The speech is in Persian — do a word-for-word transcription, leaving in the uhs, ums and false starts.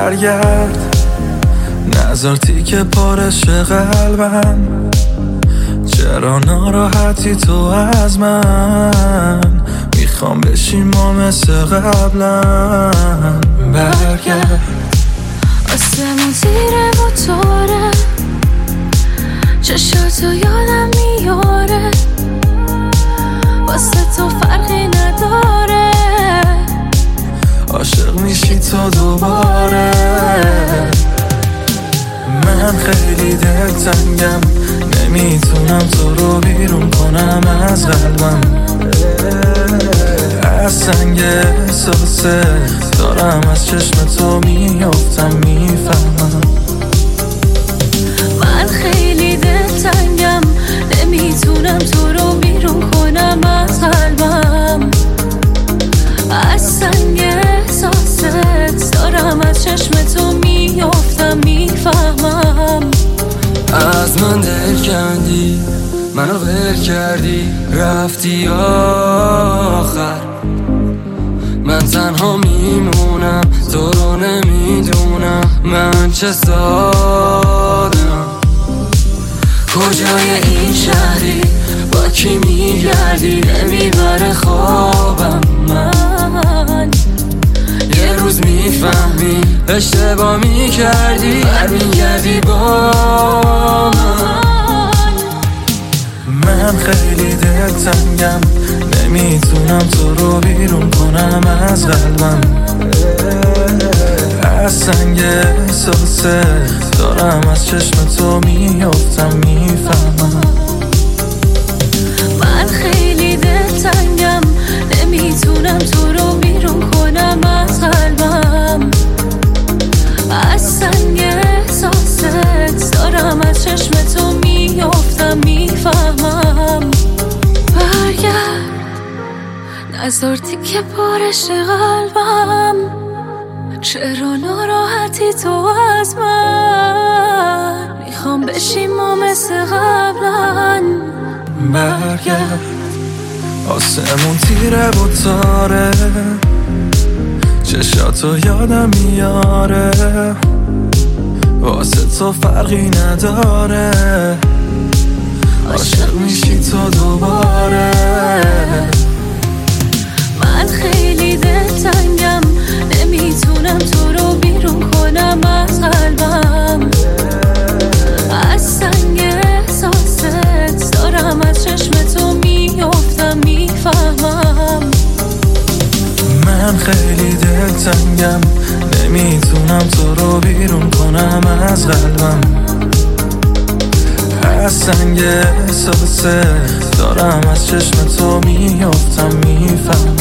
برگرد، نذار تیکه پارش قلبم. چرا ناراحتی تو از من؟ میخوام بشیم ما مثل قبلا. برگرد، آسمون زیره و تاره، چشاتو یادم میاره، واسه تو فرقی نداره، عاشق میشی تو دوباره. من خیلی دلتنگم، نمیتونم تو رو بیرون کنم از قلبم. از سنگ احساسه دارم از چشم تو میافتم، میفهمم. من خیلی دلتنگم، نمیتونم تو رو بیرون کنم از قلبم. از سنگ احساست دارم از چشم تو میافتم، میفهمم. از من دل کندی، منو ول کردی، رفتی آخر. من تنها میمونم، تو رو نمیدونم من چه سادم. کجای این شهری، با کی میگردی، نمیبره خوابم. من یه روز میفهمی اشتباه میکردی، برمیگردی با من. من خیلی دلتنگم، نمیتونم تو رو بیرون کنم از قلبم. از سنگ احساسه دارم از چشم تو میافتم، میفهمم. من خیلی دلتنگم، نمیتونم تو رو بیرون کنم از قلبم. از سنگ احساست دارم از چشم تو میافتم، میفهمم. برگرد، نذار تیکه پارش قلبم. چرا ناراحتی تو از من؟ میخوام بشیم ما مثل قبلا. برگرد، آسمون تیره و تاره، چشاتو یادم میاره، واسه تو فرقی نداره، عاشق میشی تو دوباره. من خیلی دلتنگم، نمیتونم تو رو بیرون کنم از قلبم. از سنگ احساست دارم از چشم تو میافتم، میفهمم. من خیلی دلتنگم، نمیتونم تو رو بیرون کنم از قلبم. از سنگ احساسه دارم از چشم تو میافتم، میفهمم.